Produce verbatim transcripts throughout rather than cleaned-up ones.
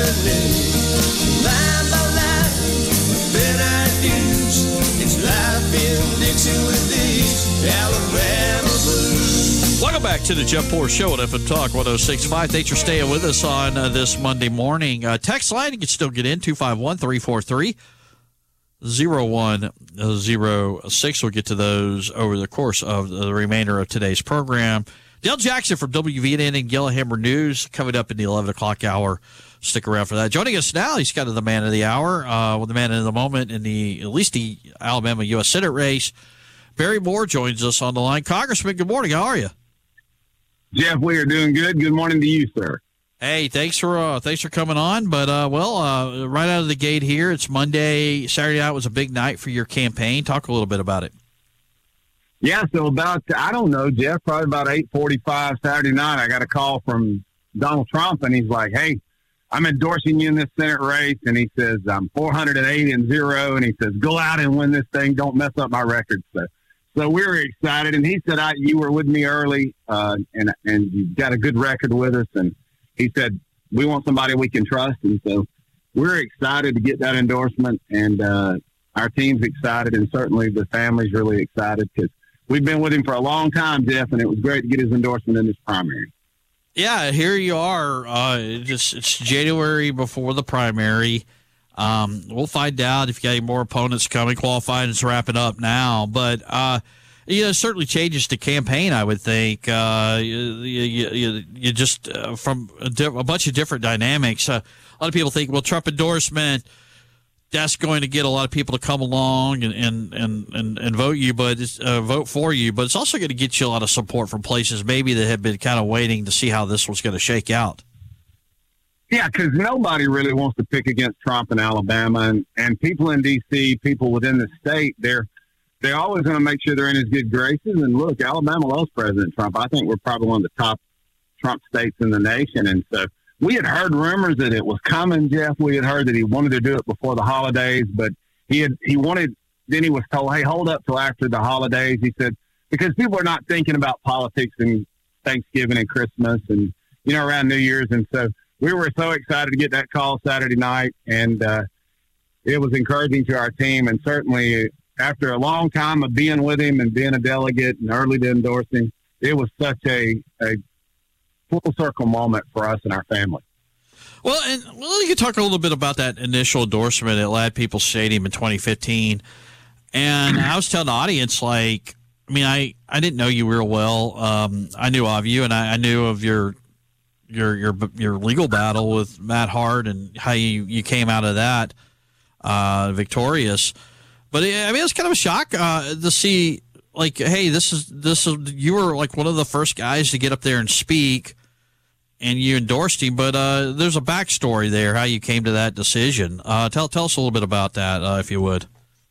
news. Line by line, midnight news. It's life in Dixie with these Alabama blues. Welcome back to the Jeff Poor Show at F M Talk one oh six point five. Thanks for staying with us on uh, this Monday morning. Uh, text line, you can still get in, two five one, three four three, zero one zero six. We'll get to those over the course of the remainder of today's program. Dale Jackson from W V N N and Yellowhammer News coming up in the eleven o'clock hour. Stick around for that. Joining us now, he's kind of the man of the hour, uh, well, the man of the moment in the, at least the Alabama U S Senate race. Barry Moore joins us on the line. Congressman, good morning. How are you? Jeff, we are doing good. Good morning to you, sir. Hey, thanks for uh, thanks for coming on. But, uh, well, uh, right out of the gate here, it's Monday. Saturday night was a big night for your campaign. Talk a little bit about it. Yeah, so about, I don't know, Jeff, probably about eight forty-five Saturday night, I got a call from Donald Trump, and he's like, hey, I'm endorsing you in this Senate race. And he says, I'm four hundred eight and zero. And he says, go out and win this thing. Don't mess up my record. So, so we were excited. And he said, I, you were with me early, uh, and, and you got a good record with us. And he said, we want somebody we can trust. And so we're excited to get that endorsement. And uh, our team's excited. And certainly the family's really excited because we've been with him for a long time, Jeff, and it was great to get his endorsement in this primary. Yeah, here you are. Uh, just it's January before the primary. Um, we'll find out if you got any more opponents coming. Qualifying is wrapping up now, but uh, you know, it certainly changes the campaign. I would think uh, you, you, you, you just uh, from a, di- a bunch of different dynamics. Uh, a lot of people think, well, Trump endorsement, that's going to get a lot of people to come along and and, and, and, and vote you, but it's, uh, vote for you. But it's also going to get you a lot of support from places maybe that have been kind of waiting to see how this was going to shake out. Yeah, because nobody really wants to pick against Trump in Alabama, and, and people in D C, people within the state, they're they're always going to make sure they're in his good graces. And look, Alabama loves President Trump. I think we're probably one of the top Trump states in the nation, and so. We had heard rumors that it was coming, Jeff. We had heard that he wanted to do it before the holidays, but he had he wanted. Then he was told, "Hey, hold up till after the holidays." He said because people are not thinking about politics and Thanksgiving and Christmas and you know around New Year's, and so we were so excited to get that call Saturday night, and uh, it was encouraging to our team. And certainly after a long time of being with him and being a delegate and early to endorse him, it was such a a full circle moment for us and our family. Well, and well, you could talk a little bit about that initial endorsement at Lad People's Stadium in twenty fifteen. And I was telling the audience, like, I mean, I, I didn't know you real well. Um, I knew of you, and I, I knew of your your your your legal battle with Matt Hart and how you, you came out of that uh, victorious. But I mean, it's kind of a shock uh, to see, like, hey, this is this is you were like one of the first guys to get up there and speak. And you endorsed him, but uh, there's a backstory there, how you came to that decision. Uh, tell tell us a little bit about that, uh, if you would.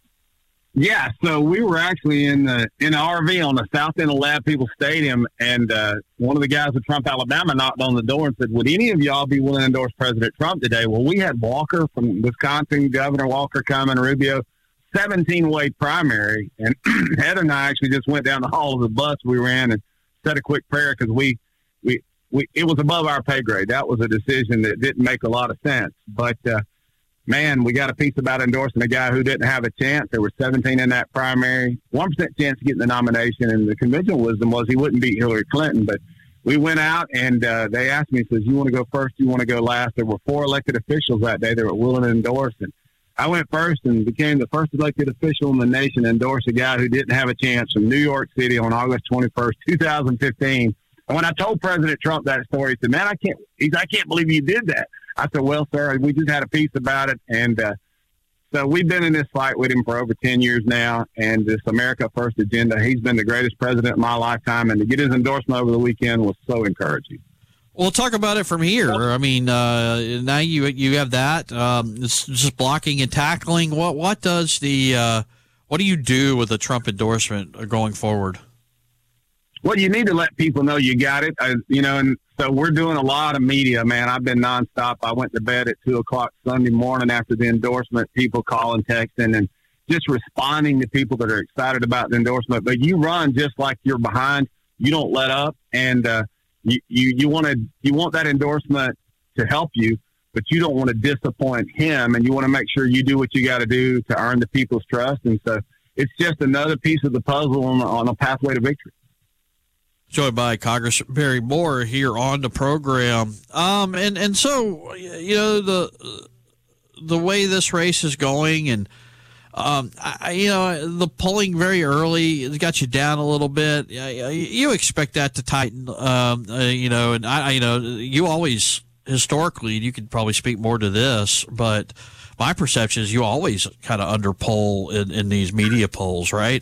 Yeah, so we were actually in the in the R V on the south end of Lad People's Stadium, and uh, one of the guys at Trump Alabama knocked on the door and said, would any of y'all be willing to endorse President Trump today? Well, we had Walker from Wisconsin, Governor Walker coming, Rubio, seventeen-way primary, and Heather and I actually just went down the hall of the bus we were in and said a quick prayer because we, we, we it was above our pay grade. That was a decision that didn't make a lot of sense, but uh, man, we got a piece about endorsing a guy who didn't have a chance. There were seventeen in that primary, one percent chance of getting the nomination, and the conventional wisdom was he wouldn't beat Hillary Clinton. But we went out, and uh, they asked me, says, you want to go first, you want to go last? There were four elected officials that day that were willing to endorse, and I went first and became the first elected official in the nation to endorse a guy who didn't have a chance from New York City on August twenty-first, twenty fifteen. And when I told President Trump that story, he said, man, I can't, he's, I can't believe you did that. I said, well, sir, we just had a piece about it. And uh, so we've been in this fight with him for over ten years now. And this America First agenda, he's been the greatest president in my lifetime. And to get his endorsement over the weekend was so encouraging. Well, talk about it from here. I mean, uh, now you you have that. Um, it's just blocking and tackling. What what does the uh, what do you do with the Trump endorsement going forward? Well, you need to let people know you got it. Uh, you know, and so we're doing a lot of media, man. I've been nonstop. I went to bed at two o'clock Sunday morning after the endorsement. People calling, texting, and just responding to people that are excited about the endorsement. But you run just like you're behind. You don't let up, and uh, You you, you want to you want that endorsement to help you, but you don't want to disappoint him, and you want to make sure you do what you got to do to earn the people's trust. And so it's just another piece of the puzzle on, on a pathway to victory. Joined by Congressman Barry Moore here on the program. Um, and, and so, you know, the the way this race is going, and, um, I, you know, the polling very early has got you down a little bit. You expect that to tighten, um, uh, you know, and, I, you know, you always, historically, you could probably speak more to this, but my perception is you always kind of underpoll in, in these media polls, right?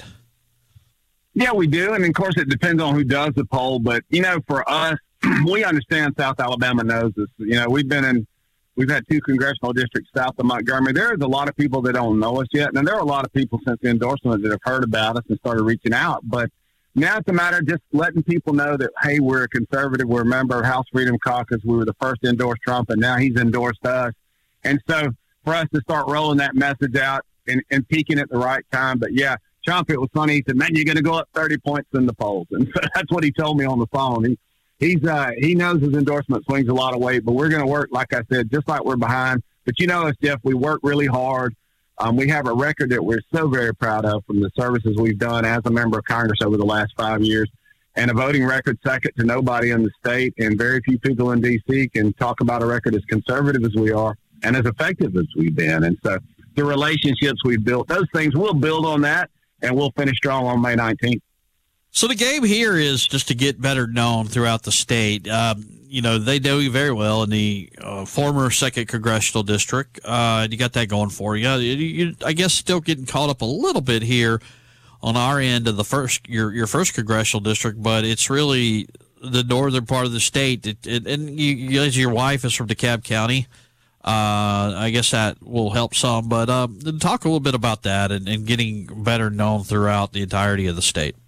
Yeah, we do. And, of course, it depends on who does the poll. But, you know, for us, we understand South Alabama knows this. You know, we've been in – we've had two congressional districts south of Montgomery. There's a lot of people that don't know us yet. And there are a lot of people since the endorsement that have heard about us and started reaching out. But now it's a matter of just letting people know that, hey, we're a conservative. We're a member of House Freedom Caucus. We were the first to endorse Trump, and now he's endorsed us. And so for us to start rolling that message out and, and peaking at the right time. But, yeah. Trump, it was funny. He said, man, you're going to go up thirty points in the polls. And so that's what he told me on the phone. He he's uh, he knows his endorsement swings a lot of weight, but we're going to work, like I said, just like we're behind. But you know us, Jeff, we work really hard. Um, we have a record that we're so very proud of from the services we've done as a member of Congress over the last five years, and a voting record second to nobody in the state, and very few people in D C can talk about a record as conservative as we are and as effective as we've been. And so the relationships we've built, those things, we'll build on that. And we'll finish strong on May nineteenth. So the game here is just to get better known throughout the state. Um, you know, they know you very well in the uh, former second congressional district. Uh, you got that going for you. You, you. I guess still getting caught up a little bit here on our end of the first your your first congressional district, but it's really the northern part of the state. It, it, and you, you, as your wife is from DeKalb County. Uh, I guess that will help some, but um, talk a little bit about that and, and getting better known throughout the entirety of the state.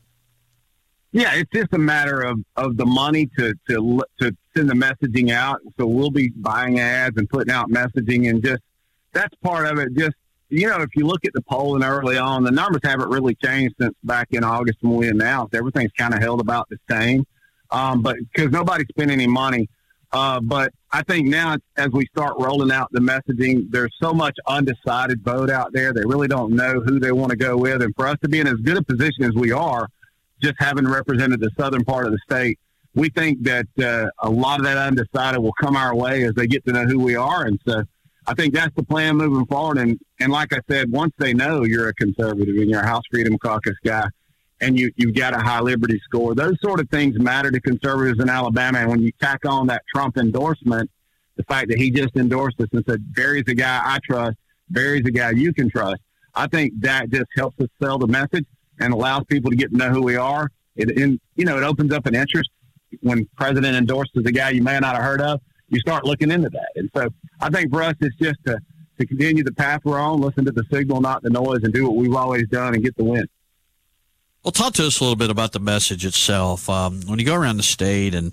Yeah, it's just a matter of, of the money to, to to send the messaging out. So we'll be buying ads and putting out messaging, and just that's part of it. Just, you know, if you look at the polling early on, the numbers haven't really changed since back in August when we announced. Everything's kind of held about the same, um, but because nobody spent any money. Uh, but I think now as we start rolling out the messaging, there's so much undecided vote out there. They really don't know who they want to go with. And for us to be in as good a position as we are, just having represented the southern part of the state, we think that uh, a lot of that undecided will come our way as they get to know who we are. And so I think that's the plan moving forward. And, and like I said, once they know you're a conservative and you're a House Freedom Caucus guy, and you, you've got a high liberty score, those sort of things matter to conservatives in Alabama. And when you tack on that Trump endorsement, the fact that he just endorsed us and said, Barry's a guy I trust, Barry's a guy you can trust, I think that just helps us sell the message and allows people to get to know who we are. It, and, you know, it opens up an interest. When President endorses a guy you may not have heard of, you start looking into that. And so I think for us, it's just to, to continue the path we're on, listen to the signal, not the noise, and do what we've always done and get the win. Well, talk to us a little bit about the message itself. Um, when you go around the state and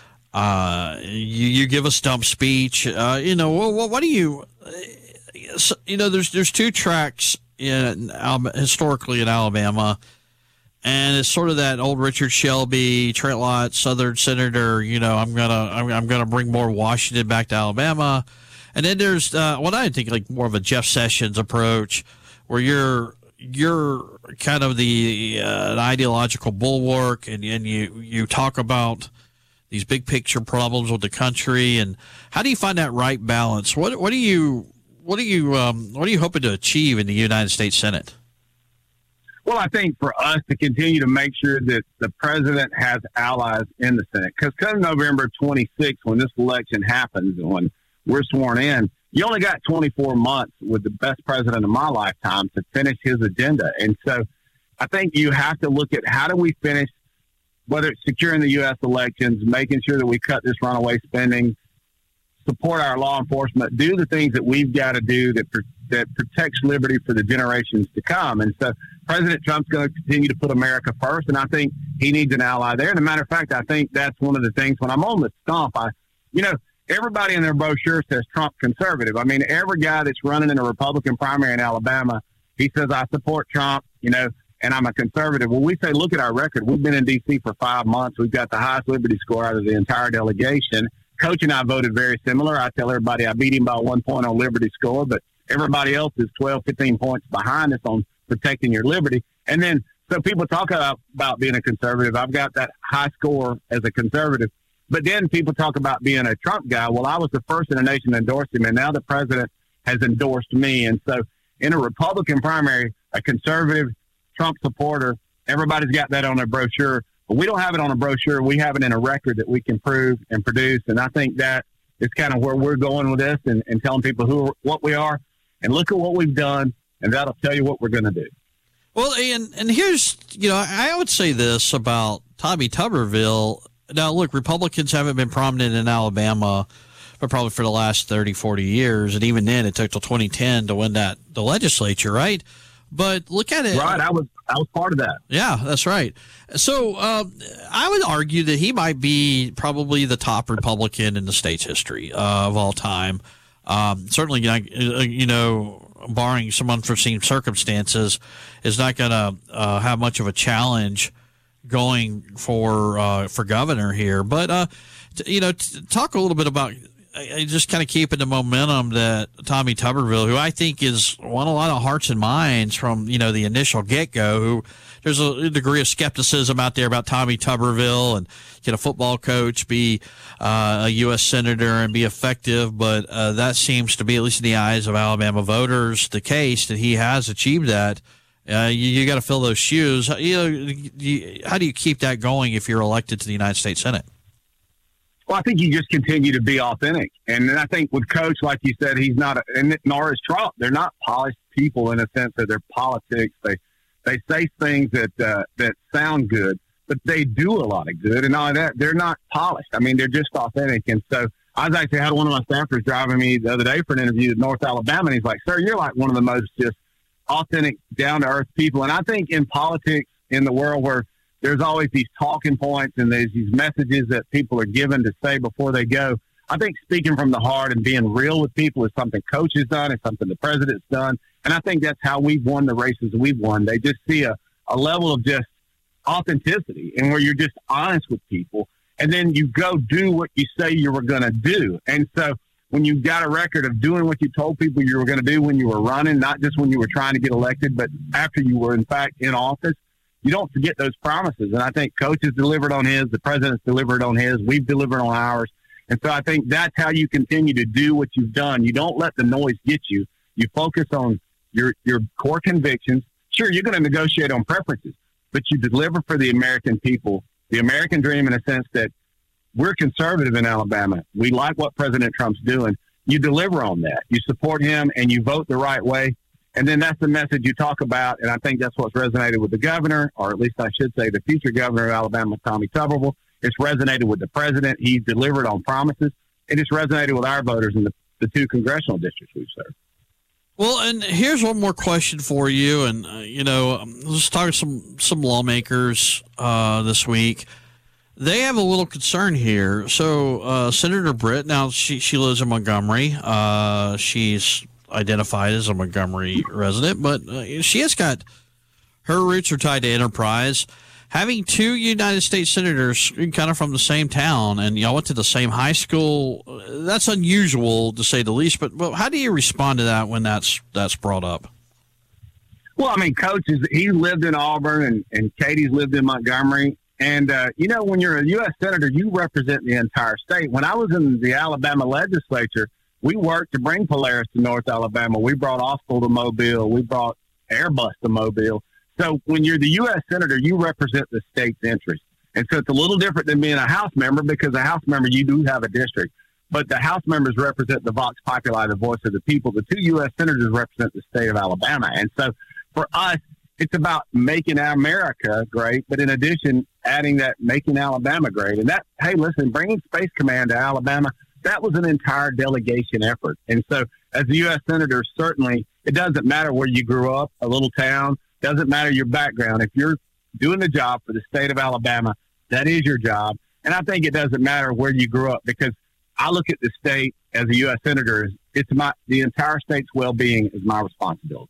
uh, you, you give a stump speech, uh, you know, what, what do you, you know, there's there's two tracks in historically in Alabama, and it's sort of that old Richard Shelby, Trent Lott, Southern senator. You know, I'm gonna I'm, I'm gonna bring more Washington back to Alabama, and then there's uh, what I think like more of a Jeff Sessions approach, where you're you're kind of the uh, an ideological bulwark, and, and you you talk about these big picture problems with the country, and how do you find that right balance? What what do you what do you um, what are you hoping to achieve in the United States Senate? Well, I think for us to continue to make sure that the president has allies in the Senate, because come November twenty-sixth, when this election happens and when we're sworn in, you only got twenty-four months with the best president of my lifetime to finish his agenda. And so I think you have to look at how do we finish, whether it's securing the U S elections, making sure that we cut this runaway spending, support our law enforcement, do the things that we've got to do that that protects liberty for the generations to come. And so President Trump's going to continue to put America first, and I think he needs an ally there. And as a matter of fact, I think that's one of the things when I'm on the stump, I, you know, everybody in their brochure says Trump conservative. I mean, every guy that's running in a Republican primary in Alabama, he says, I support Trump, you know, and I'm a conservative. Well, we say, look at our record. We've been in D C for five months. We've got the highest liberty score out of the entire delegation. Coach and I voted very similar. I tell everybody I beat him by one point on Liberty score, but everybody else is twelve, fifteen points behind us on protecting your liberty. And then, so people talk about, about being a conservative. I've got that high score as a conservative. But then people talk about being a Trump guy. Well, I was the first in the nation to endorse him, and now the president has endorsed me. And so in a Republican primary, a conservative Trump supporter, everybody's got that on their brochure. But we don't have it on a brochure. We have it in a record that we can prove and produce. And I think that is kind of where we're going with this, and, and telling people who what we are. And look at what we've done, and that'll tell you what we're going to do. Well, and, and here's, you know, I would say this about Tommy Tuberville. Now, look, Republicans haven't been prominent in Alabama for probably for the last thirty, forty years. And even then, it took till twenty ten to win that the legislature, right? But look at it. Right. I was I was part of that. Yeah, that's right. So uh, I would argue that he might be probably the top Republican in the state's history uh, of all time. Um, certainly, you know, barring some unforeseen circumstances, is not going to uh, have much of a challenge going for uh, for governor here. But, uh, t- you know, t- talk a little bit about uh, just kind of keeping the momentum that Tommy Tuberville, who I think is won a lot of hearts and minds from, you know, the initial get-go, who there's a degree of skepticism out there about Tommy Tuberville, and can a football coach be uh, a U S senator and be effective? But uh, that seems to be, at least in the eyes of Alabama voters, the case that he has achieved that. Uh, you you got to fill those shoes. You know, you, how do you keep that going if you're elected to the United States Senate? Well, I think you just continue to be authentic. And then I think with Coach, like you said, he's not, a, and nor is Trump. They're not polished people in a sense of their politics. They they say things that uh, that sound good, but they do a lot of good. And all that, they're not polished. I mean, they're just authentic. And so I was actually had one of my staffers driving me the other day for an interview in North Alabama, and he's like, "Sir, you're like one of the most just authentic, down-to-earth people." And I think in politics, in the world where there's always these talking points and there's these messages that people are given to say before they go, I think speaking from the heart and being real with people is something Coach has done. It's something the president's done. And I think that's how we've won the races we've won. They just see a, a level of just authenticity, and where you're just honest with people. And then you go do what you say you were going to do. And so when you've got a record of doing what you told people you were going to do when you were running, not just when you were trying to get elected, but after you were, in fact, in office, you don't forget those promises. And I think Coach has delivered on his, the president's delivered on his, we've delivered on ours. And so I think that's how you continue to do what you've done. You don't let the noise get you. You focus on your, your core convictions. Sure, you're going to negotiate on preferences, but you deliver for the American people, the American dream, in a sense that we're conservative in Alabama. We like what President Trump's doing. You deliver on that. You support him and you vote the right way. And then that's the message you talk about. And I think that's what's resonated with the governor, or at least I should say the future governor of Alabama, Tommy Tuberville. It's resonated with the president. He delivered on promises. And it's resonated with our voters in the, the two congressional districts we've served. Well, and here's one more question for you. And, uh, you know, um, let's talk to some, some lawmakers uh, this week. They have a little concern here. So uh, Senator Britt, now she, she lives in Montgomery. Uh, she's identified as a Montgomery resident, but uh, she has got, her roots are tied to Enterprise. Having two United States senators kind of from the same town, and y'all went to the same high school, that's unusual to say the least. But, but how do you respond to that when that's that's brought up? Well, I mean, Coach, is he lived in Auburn, and, and Katie's lived in Montgomery. And, uh, you know, when you're a U S senator, you represent the entire state. When I was in the Alabama legislature, we worked to bring Polaris to North Alabama. We brought Austal to Mobile. We brought Airbus to Mobile. So when you're the U S senator, you represent the state's interest. And so it's a little different than being a House member, because a House member, you do have a district. But the House members represent the Vox Populi, the voice of the people. The two U S senators represent the state of Alabama. And so for us, it's about making America great, but in addition, adding that making Alabama great. And that, hey, listen, bringing Space Command to Alabama, that was an entire delegation effort. And so as a U S senator, certainly it doesn't matter where you grew up, a little town, doesn't matter your background. If you're doing the job for the state of Alabama, that is your job. And I think it doesn't matter where you grew up, because I look at the state as a U S senator, it's my, the entire state's well-being is my responsibility.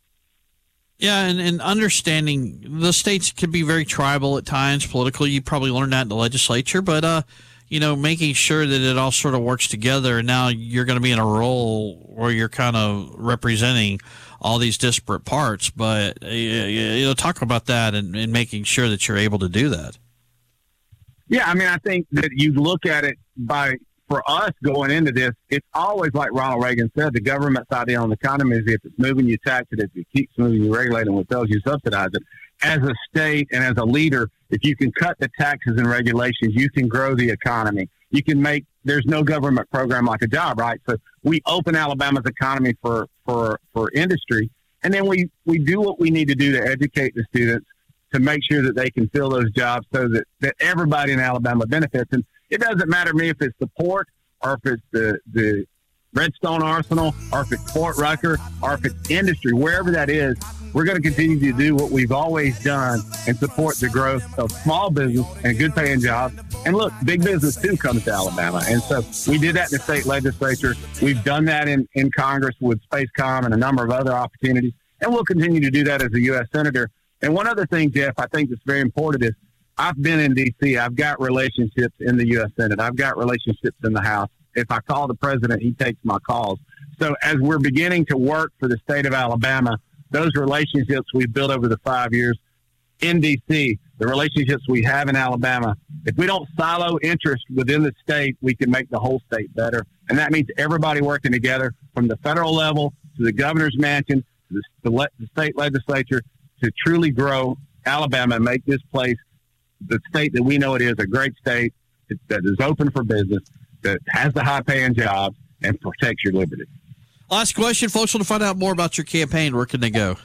Yeah, and, and understanding the states can be very tribal at times politically. You probably learned that in the legislature, but uh, you know, making sure that it all sort of works together. And now you're going to be in a role where you're kind of representing all these disparate parts. But, you know, talk about that and, and making sure that you're able to do that. Yeah, I mean, I think that you look at it by, for us going into this, it's always like Ronald Reagan said, the government's idea on the economy is if it's moving, you tax it. If it keeps moving, you regulate it. And what tells you subsidize it. As a state and as a leader, if you can cut the taxes and regulations, you can grow the economy. You can make, there's no government program like a job, right? So we open Alabama's economy for, for, for industry. And then we, we do what we need to do to educate the students to make sure that they can fill those jobs so that, that everybody in Alabama benefits. And it doesn't matter to me if it's the port or if it's the, the Redstone Arsenal or if it's Fort Rucker or if it's industry, wherever that is, we're going to continue to do what we've always done and support the growth of small business and good paying jobs. And look, big business too comes to Alabama. And so we did that in the state legislature. We've done that in, in Congress with SpaceCom and a number of other opportunities. And we'll continue to do that as a U S Senator. And one other thing, Jeff, I think that's very important is I've been in D C. I've got relationships in the U S Senate. I've got relationships in the House. If I call the president, he takes my calls. So as we're beginning to work for the state of Alabama, those relationships we've built over the five years in D C, the relationships we have in Alabama, if we don't silo interest within the state, we can make the whole state better. And that means everybody working together from the federal level to the governor's mansion to the, the, le- the state legislature to truly grow Alabama and make this place the state that we know it is, a great state that is open for business, that has the high-paying jobs, and protects your liberty. Last question, folks want to find out more about your campaign. Where can they go?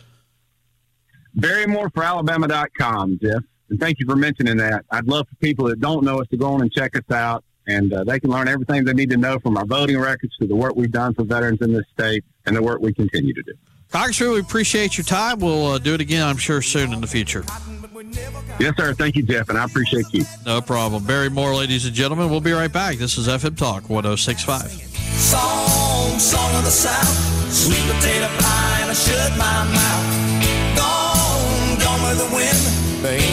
barrymore for alabama dot com, Jeff. And thank you for mentioning that. I'd love for people that don't know us to go on and check us out, and uh, they can learn everything they need to know from our voting records to the work we've done for veterans in this state and the work we continue to do. Congressman, we appreciate your time. We'll uh, do it again, I'm sure, soon in the future. Yes, sir. Thank you, Jeff, and I appreciate you. No problem. Barry Moore, ladies and gentlemen. We'll be right back. This is F M Talk one oh six point five. Song, song of the South, sweet potato pie, and I shut my mouth. Gone, gone with the wind. There ain't